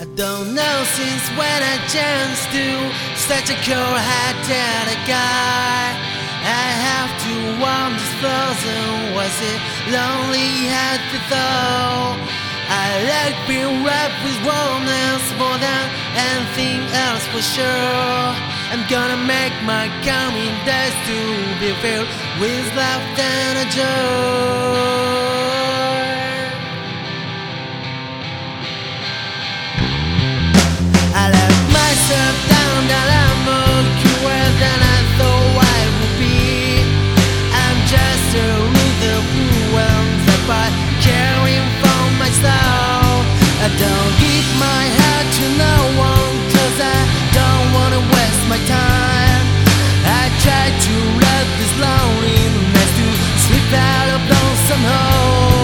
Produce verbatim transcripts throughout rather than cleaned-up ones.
I don't know since when I chanced to such a cold-hearted guy. I have to warm this frozen. Was it lonely at the thought? I like being wrapped with warmness more than anything else for sure. I'm gonna make my coming days to be filled with laughter and a joy. I let myself down that I'm more cruel than I thought I would be. I'm just a loser who ends up by caring for myself. I don't give my heart to no one, cause I don't wanna waste my time. I try to let this loneliness to slip out of lonesome hole.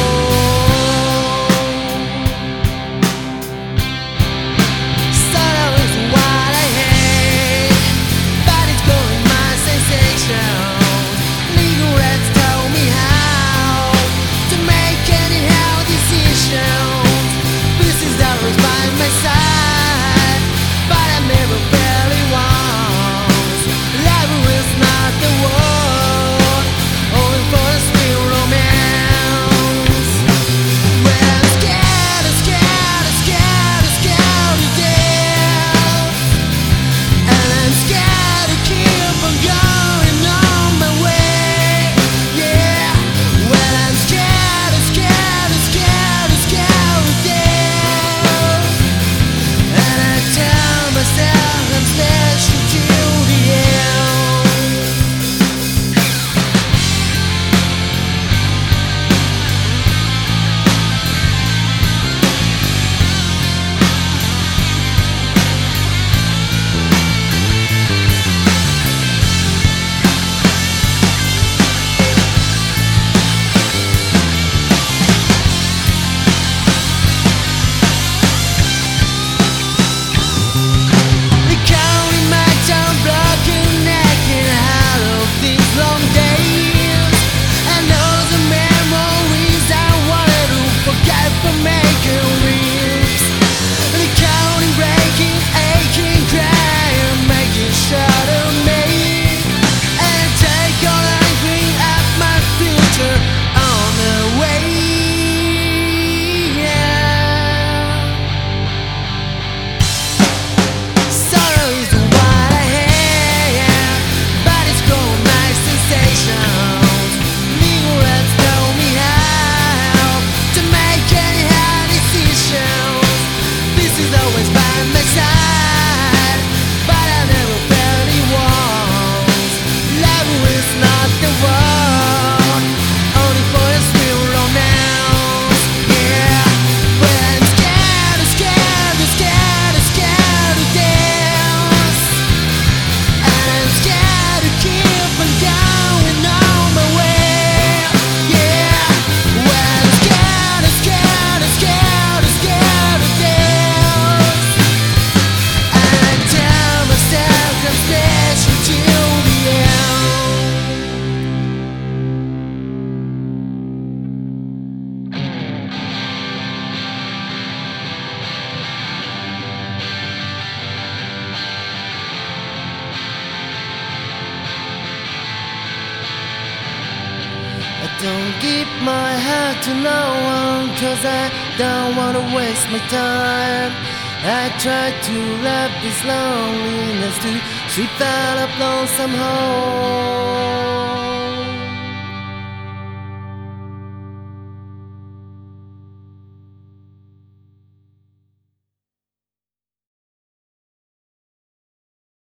I don't give my heart to no one, cause I don't wanna waste my time. I try to let this loneliness to sweep out of lonesome hole.